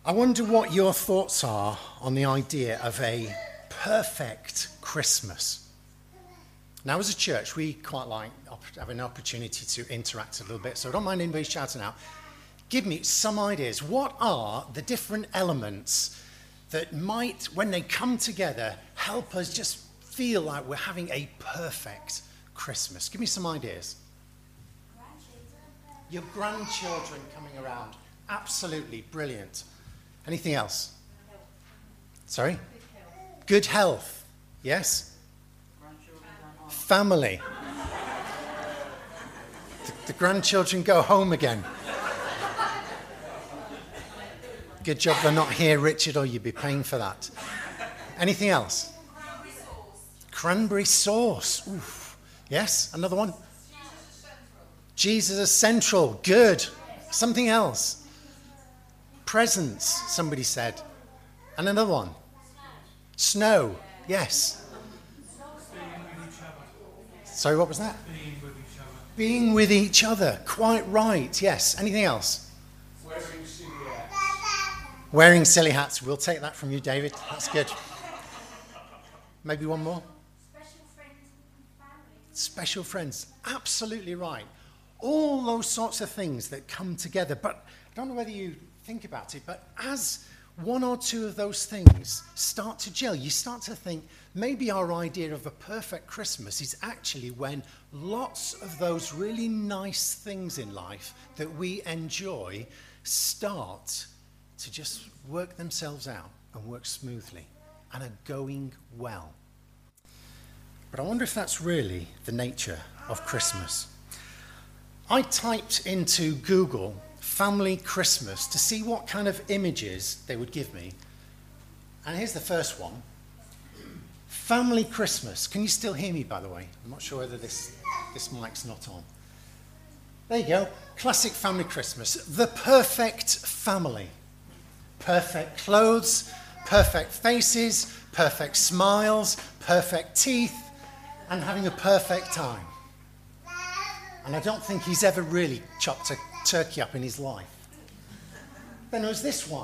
I wonder what your thoughts are on the idea of a perfect Christmas. Now, as a church, we quite like having an opportunity to interact a little bit, so I don't mind anybody shouting out. Give me some ideas. What are the different elements that might, when they come together, help us just feel like we're having a perfect Christmas? Give me some ideas. Your grandchildren coming around. Absolutely brilliant. Anything else? Sorry? Good health. Yes? Family. The grandchildren go home again. Good job they're not here, Richard, or you'd be paying for that. Anything else? Cranberry sauce. Oof. Yes? Another one? Jesus is central. Good. Something else? Presents, somebody said. And another one? Snow. Yes. Sorry, what was that? Being with each other. Quite right. Yes. Anything else? Wearing silly hats. We'll take that from you, David. That's good. Maybe one more? Special friends. Absolutely right. All those sorts of things that come together. But I don't know whether you think about it, but as one or two of those things start to gel, you start to think maybe our idea of a perfect Christmas is actually when lots of those really nice things in life that we enjoy start to just work themselves out and work smoothly and are going well. But I wonder if that's really the nature of Christmas. I typed into Google family Christmas to see what kind of images they would give me. And here's the first one. Family Christmas. Can you still hear me, by the way? I'm not sure whether this mic's not on. There you go. Classic family Christmas. The perfect family. Perfect clothes, perfect faces, perfect smiles, perfect teeth, and having a perfect time. And I don't think he's ever really chopped a turkey up in his life. Then there's this one.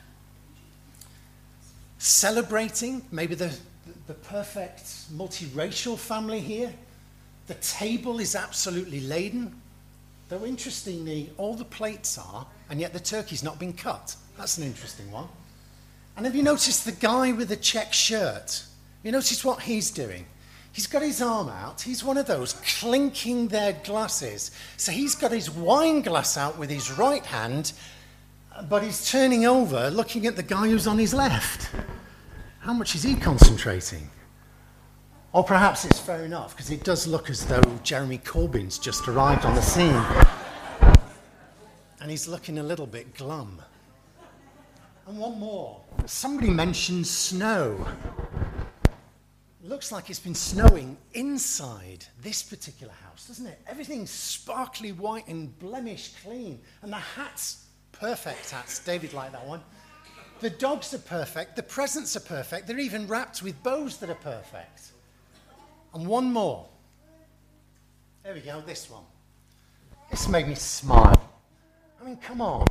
Celebrating maybe the perfect multiracial family here. The table is absolutely laden. Though interestingly, all the plates are, and yet the turkey's not been cut. That's an interesting one. And have you noticed the guy with the check shirt? You notice what he's doing? He's got his arm out. He's one of those clinking their glasses. So he's got his wine glass out with his right hand, but he's turning over, looking at the guy who's on his left. How much is he concentrating? Or perhaps it's fair enough, because it does look as though Jeremy Corbyn's just arrived on the scene. And he's looking a little bit glum. And one more. Somebody mentioned snow. Looks like it's been snowing inside this particular house, doesn't it? Everything's sparkly white and blemish clean. And the hats, perfect hats. David liked that one. The dogs are perfect. The presents are perfect. They're even wrapped with bows that are perfect. And one more. There we go, this one. This made me smile. I mean, come on.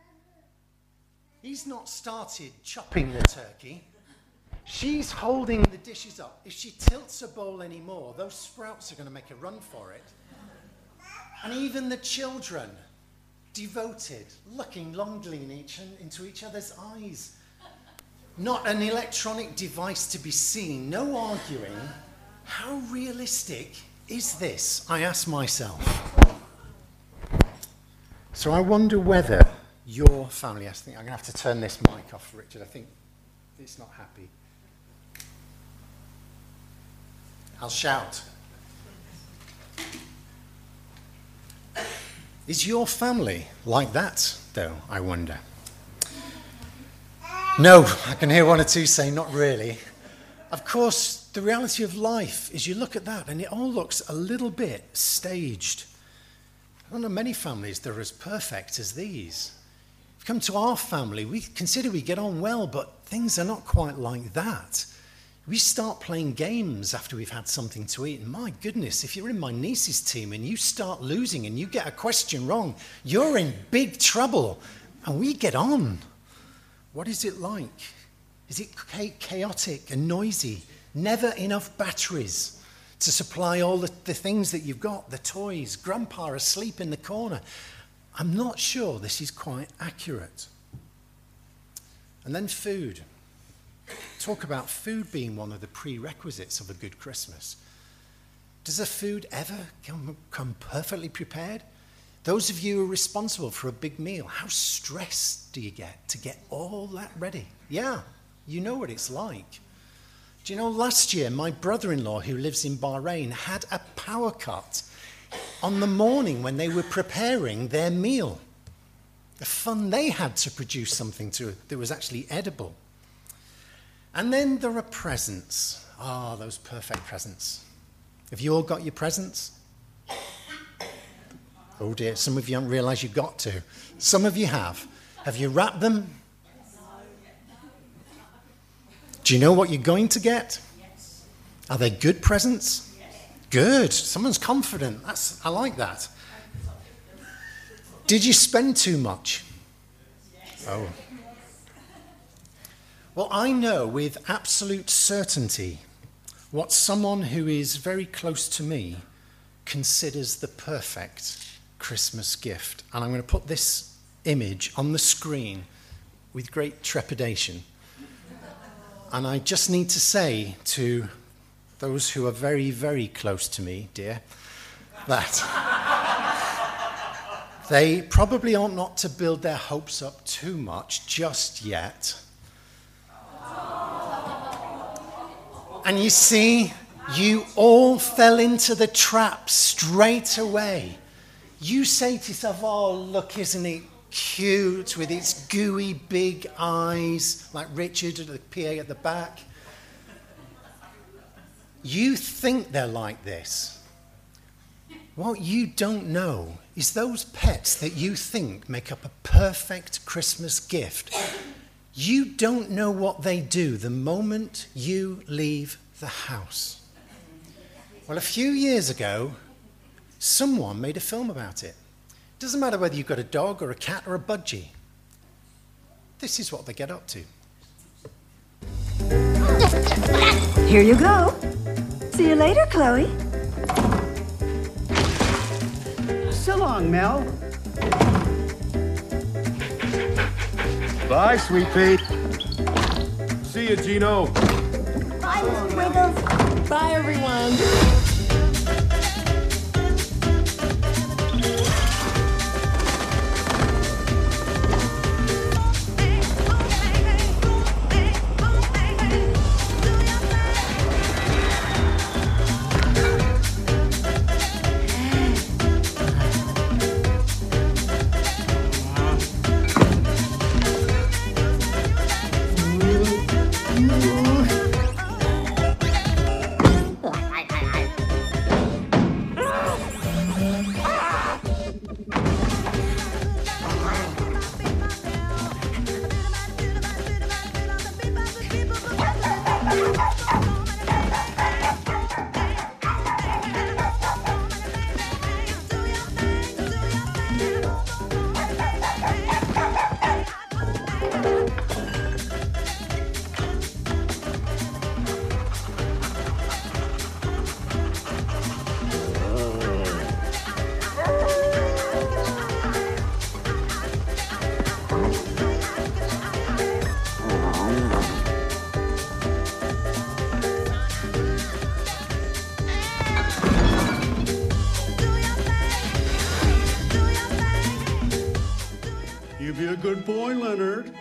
He's not started chopping the turkey. She's holding the dishes up. If she tilts a bowl anymore, those sprouts are going to make a run for it. And even the children, devoted, looking longingly into each other's eyes. Not an electronic device to be seen, no arguing. How realistic is this? I ask myself. So I wonder whether your family, I think I'm going to have to turn this mic off, Richard. I think it's not happy. I'll shout. Is your family like that, though, I wonder? No, I can hear one or two say, not really. Of course, the reality of life is you look at that and it all looks a little bit staged. I don't know many families that are as perfect as these. If you come to our family, we consider we get on well, but things are not quite like that. We start playing games after we've had something to eat. And my goodness, if you're in my niece's team and you start losing and you get a question wrong, you're in big trouble. And we get on. What is it like? Is it chaotic and noisy? Never enough batteries to supply all the things that you've got, the toys, grandpa asleep in the corner. I'm not sure this is quite accurate. And then food. Talk about food being one of the prerequisites of a good Christmas. Does the food ever come perfectly prepared? Those of you who are responsible for a big meal, how stressed do you get to get all that ready? Yeah, you know what it's like. Do you know, last year, my brother-in-law, who lives in Bahrain, had a power cut on the morning when they were preparing their meal. The fun they had to produce something that was actually edible. And then there are presents. Ah, those perfect presents. Have you all got your presents? Oh dear, some of you haven't realised you've got to. Some of you have. Have you wrapped them? Do you know what you're going to get? Are they good presents? Good. Someone's confident. I like that. Did you spend too much? Oh. Well, I know with absolute certainty what someone who is very close to me considers the perfect Christmas gift. And I'm going to put this image on the screen with great trepidation. And I just need to say to those who are very, very close to me, dear, that they probably ought not to build their hopes up too much just yet. And you see, you all fell into the trap straight away. You say to yourself, oh, look, isn't it cute with its gooey big eyes, like Richard, the PA at the back. You think they're like this. What you don't know is those pets that you think make up a perfect Christmas gift. You don't know what they do the moment you leave the house. Well, a few years ago, someone made a film about it. Doesn't matter whether you've got a dog or a cat or a budgie. This is what they get up to. Here you go. See you later, Chloe. So long, Mel. Bye, Sweet Pete. See you, Gino. Bye, Mr. Wiggles. Bye, everyone. You be a good boy, Leonard.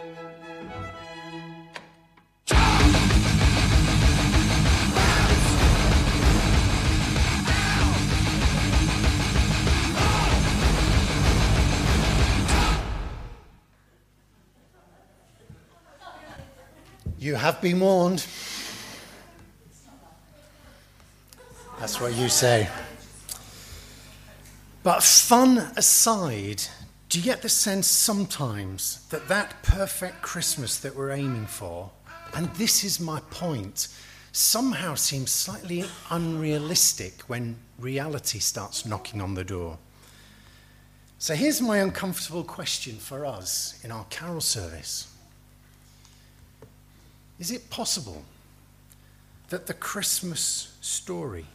You have been warned. That's what you say. But fun aside, do you get the sense sometimes that that perfect Christmas that we're aiming for, and this is my point, somehow seems slightly unrealistic when reality starts knocking on the door? So here's my uncomfortable question for us in our carol service. Is it possible that the Christmas story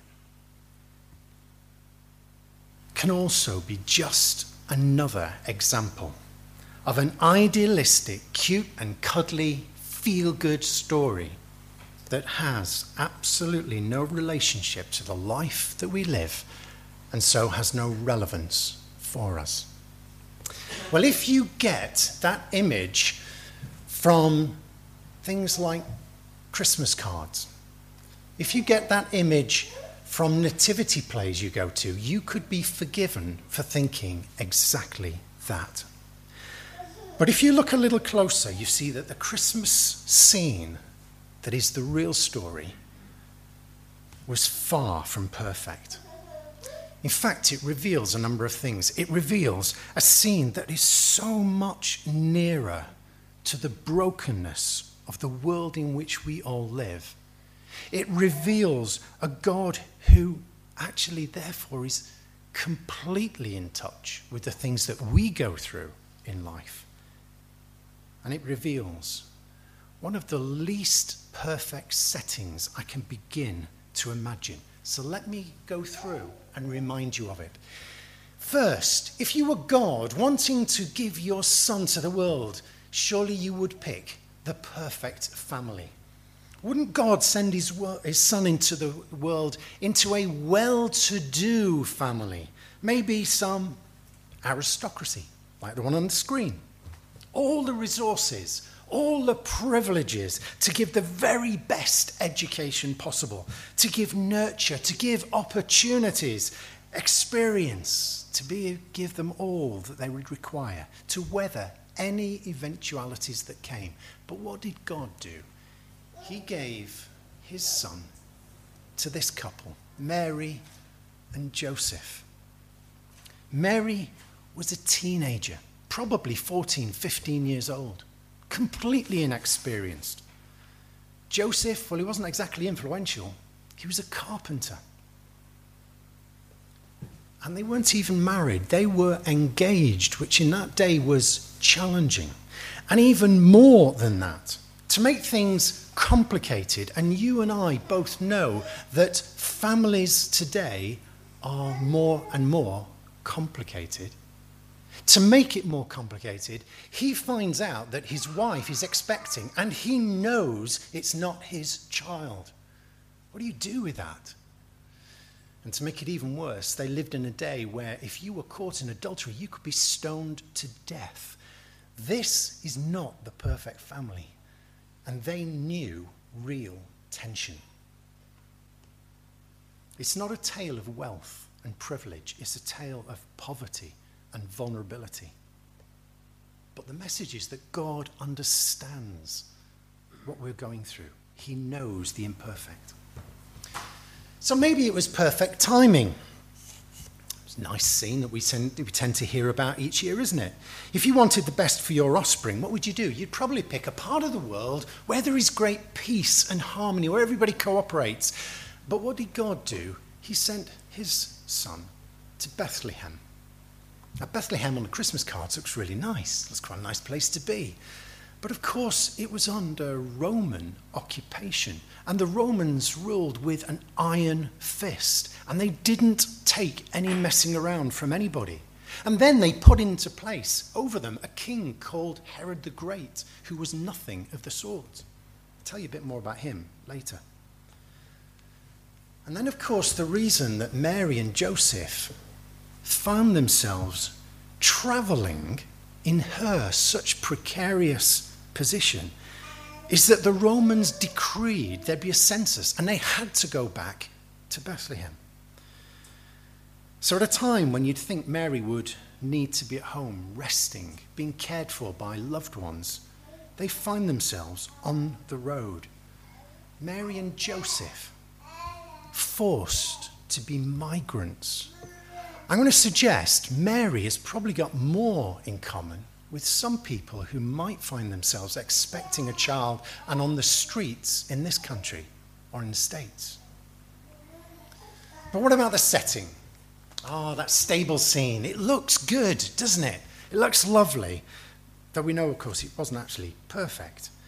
can also be just another example of an idealistic, cute and cuddly, feel-good story that has absolutely no relationship to the life that we live and so has no relevance for us? Well, if you get that image from things like Christmas cards, if you get that image from nativity plays you go to, you could be forgiven for thinking exactly that. But if you look a little closer, you see that the Christmas scene that is the real story was far from perfect. In fact, it reveals a number of things. It reveals a scene that is so much nearer to the brokenness of the world in which we all live. It reveals a God who actually, therefore, is completely in touch with the things that we go through in life. And it reveals one of the least perfect settings I can begin to imagine. So let me go through and remind you of it. First, if you were God wanting to give your son to the world, surely you would pick the perfect family. Wouldn't God send his son into the world, into a well-to-do family? Maybe some aristocracy, like the one on the screen. All the resources, all the privileges to give the very best education possible, to give nurture, to give opportunities, experience, to give them all that they would require, to weather any eventualities that came. But what did God do? He gave his son to this couple, Mary and Joseph. Mary was a teenager, probably 14, 15 years old, completely inexperienced. Joseph, well, he wasn't exactly influential. He was a carpenter. And they weren't even married. They were engaged, which in that day was challenging. And even more than that, to make things complicated, and you and I both know that families today are more and more complicated. To make it more complicated, he finds out that his wife is expecting, and he knows it's not his child. What do you do with that? And to make it even worse, they lived in a day where if you were caught in adultery, you could be stoned to death. This is not the perfect family. And they knew real tension. It's not a tale of wealth and privilege. It's a tale of poverty and vulnerability. But the message is that God understands what we're going through. He knows the imperfect. So maybe it was perfect timing. It's a nice scene that we tend to hear about each year, isn't it? If you wanted the best for your offspring, what would you do? You'd probably pick a part of the world where there is great peace and harmony, where everybody cooperates. But what did God do? He sent his son to Bethlehem. Now, Bethlehem on the Christmas cards looks really nice. That's quite a nice place to be. But of course, it was under Roman occupation, and the Romans ruled with an iron fist, and they didn't take any messing around from anybody. And then they put into place over them a king called Herod the Great, who was nothing of the sort. I'll tell you a bit more about him later. And then, of course, the reason that Mary and Joseph found themselves traveling in her such precarious position is that the Romans decreed there'd be a census, and they had to go back to Bethlehem. So at a time when you'd think Mary would need to be at home, resting, being cared for by loved ones, they find themselves on the road. Mary and Joseph, forced to be migrants. I'm going to suggest Mary has probably got more in common with some people who might find themselves expecting a child and on the streets in this country or in the States. But what about the setting? Oh, that stable scene. It looks good, doesn't it? It looks lovely. Though we know, of course, it wasn't actually perfect.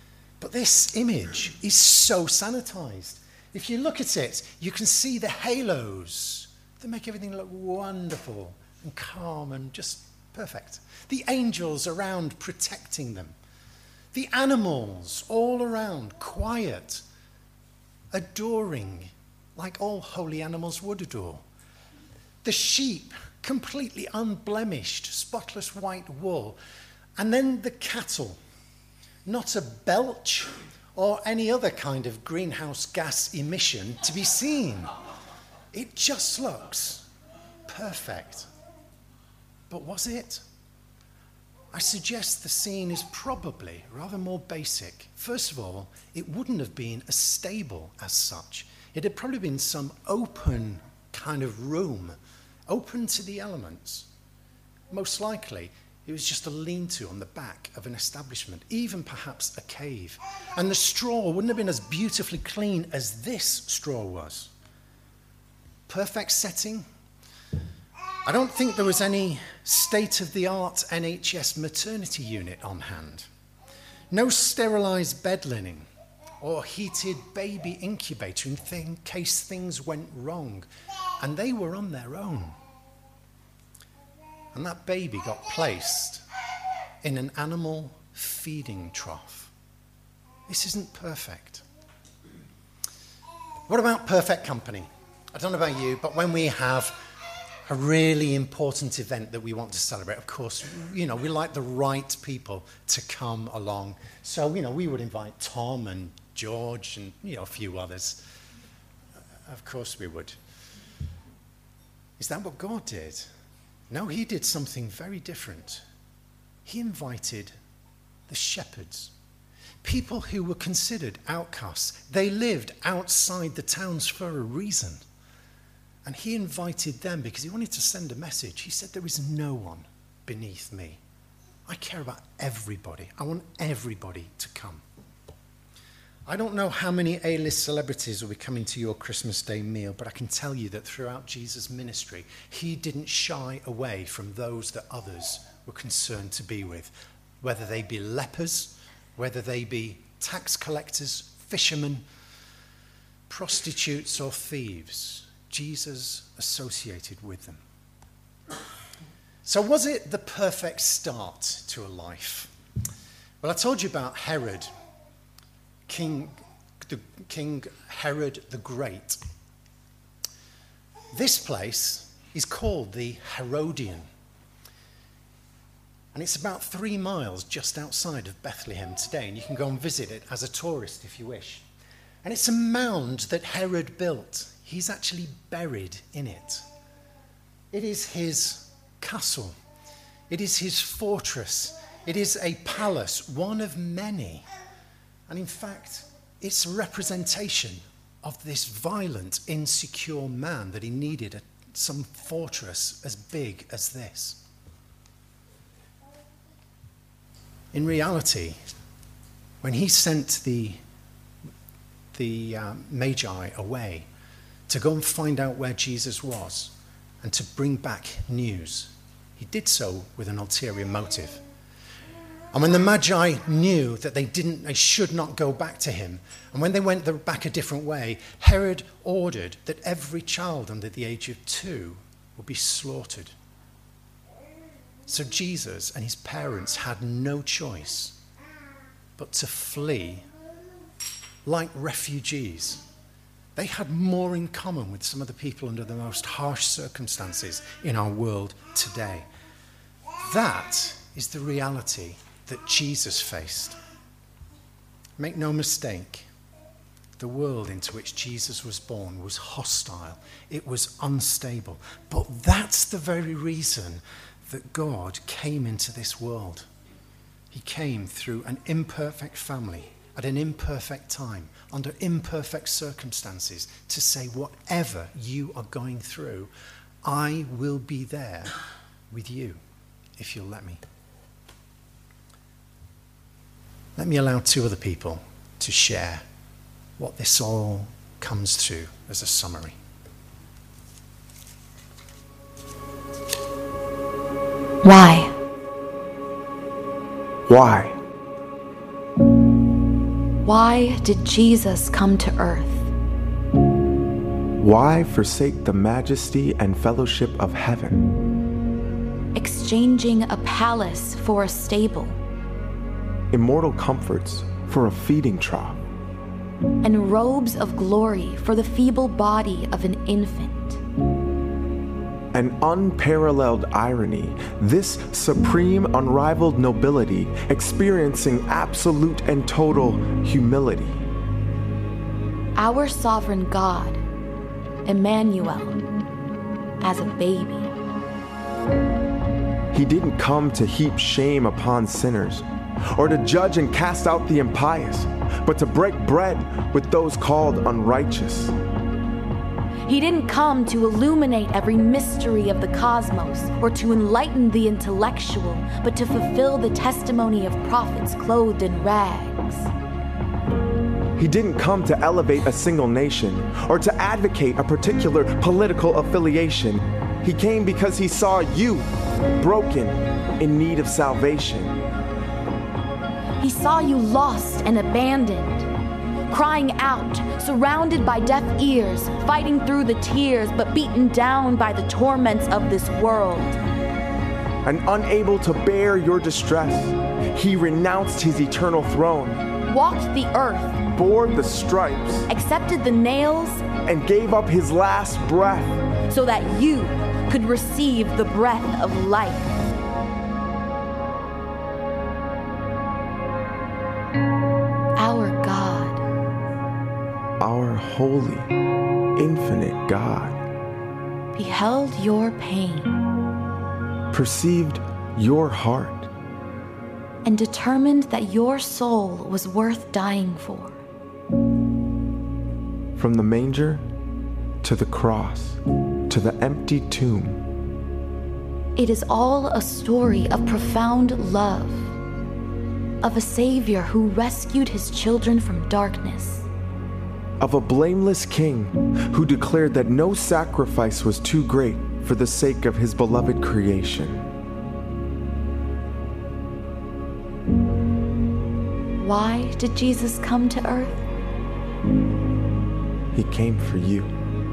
But this image is so sanitized. If you look at it, you can see the halos that make everything look wonderful and calm and just perfect. The angels around protecting them. The animals all around, quiet, adoring, like all holy animals would adore. The sheep, completely unblemished, spotless white wool. And then the cattle, not a belch or any other kind of greenhouse gas emission to be seen. It just looks perfect. But was it? I suggest the scene is probably rather more basic. First of all, it wouldn't have been a stable as such. It had probably been some open kind of room, open to the elements. Most likely, it was just a lean-to on the back of an establishment, even perhaps a cave. And the straw wouldn't have been as beautifully clean as this straw was. Perfect setting. I don't think there was any state-of-the-art NHS maternity unit on hand. No sterilised bed linen or heated baby incubator in case things went wrong. And they were on their own. And that baby got placed in an animal feeding trough. This isn't perfect. What about perfect company? I don't know about you, but when we have a really important event that we want to celebrate, of course, we like the right people to come along. So, we would invite Tom and George and, a few others. Of course we would. Is that what God did? No, he did something very different. He invited the shepherds, people who were considered outcasts. They lived outside the towns for a reason. And he invited them because he wanted to send a message. He said, there is no one beneath me. I care about everybody. I want everybody to come. I don't know how many A-list celebrities will be coming to your Christmas Day meal, but I can tell you that throughout Jesus' ministry, he didn't shy away from those that others were concerned to be with, whether they be lepers, whether they be tax collectors, fishermen, prostitutes, or thieves. Jesus associated with them. So was it the perfect start to a life? Well, I told you about Herod, King Herod the Great. This place is called the Herodian. And it's about 3 miles just outside of Bethlehem today. And you can go and visit it as a tourist if you wish. And it's a mound that Herod built. He's actually buried in it. It is his castle. It is his fortress. It is a palace, one of many. And in fact, it's a representation of this violent, insecure man that he needed some fortress as big as this. In reality, when he sent the Magi away to go and find out where Jesus was and to bring back news, he did so with an ulterior motive. And when the Magi knew that they should not go back to him, and when they went back a different way, Herod ordered that every child under the age of 2 would be slaughtered. So Jesus and his parents had no choice but to flee like refugees. They had more in common with some of the people under the most harsh circumstances in our world today. That is the reality that Jesus faced. Make no mistake, the world into which Jesus was born was hostile. It was unstable. But that's the very reason that God came into this world. He came through an imperfect family at an imperfect time, under imperfect circumstances, to say, whatever you are going through, I will be there with you, if you'll let me. Let me allow 2 other people to share what this all comes to as a summary. Why? Why? Why did Jesus come to earth? Why forsake the majesty and fellowship of heaven? Exchanging a palace for a stable, Immortal comforts for a feeding trough. and robes of glory for the feeble body of an infant. An unparalleled irony, this supreme, unrivaled nobility experiencing absolute and total humility. Our sovereign God, Emmanuel, as a baby. He didn't come to heap shame upon sinners, or to judge and cast out the impious, but to break bread with those called unrighteous. He didn't come to illuminate every mystery of the cosmos or to enlighten the intellectual, but to fulfill the testimony of prophets clothed in rags. He didn't come to elevate a single nation or to advocate a particular political affiliation. He came because he saw you, broken, in need of salvation. He saw you lost and abandoned, crying out, surrounded by deaf ears, fighting through the tears, but beaten down by the torments of this world. And unable to bear your distress, he renounced his eternal throne, Walked the earth, bore the stripes, accepted the nails, and gave up his last breath. so that you could receive the breath of life. Our God, Our holy, infinite God beheld your pain perceived your heart, and determined that your soul was worth dying for. from the manger to the cross to the empty tomb. It is all a story of profound love, of a Savior who rescued his children from darkness, Of a blameless king who declared that no sacrifice was too great for the sake of his beloved creation. Why did Jesus come to earth? He came for you.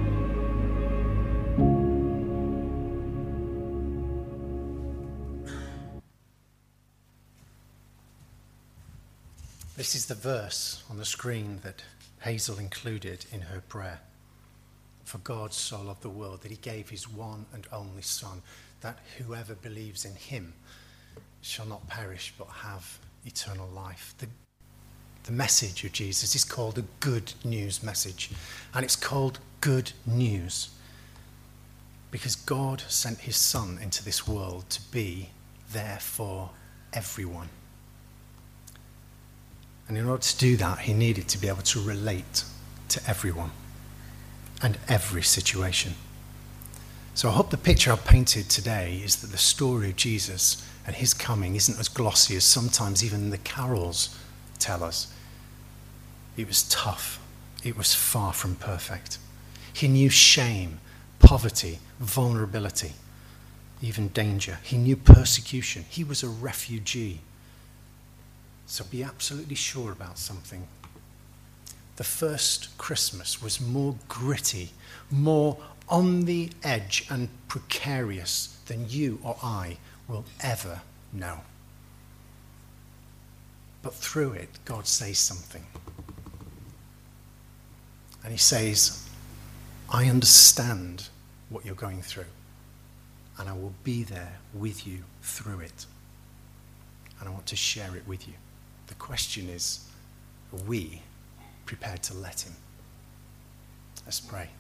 This is the verse on the screen that Hazel included in her prayer. For God so loved the world that he gave his one and only Son, that whoever believes in him shall not perish but have eternal life. The message of Jesus is called a good news message, and it's called good news because God sent his Son into this world to be there for everyone. And in order to do that, he needed to be able to relate to everyone and every situation. So I hope the picture I've painted today is that the story of Jesus and his coming isn't as glossy as sometimes even the carols tell us. It was tough. It was far from perfect. He knew shame, poverty, vulnerability, even danger. He knew persecution. He was a refugee. So be absolutely sure about something. The first Christmas was more gritty, more on the edge and precarious than you or I will ever know. But through it, God says something. And he says, I understand what you're going through, and I will be there with you through it. And I want to share it with you. The question is, are we prepared to let him? Let's pray.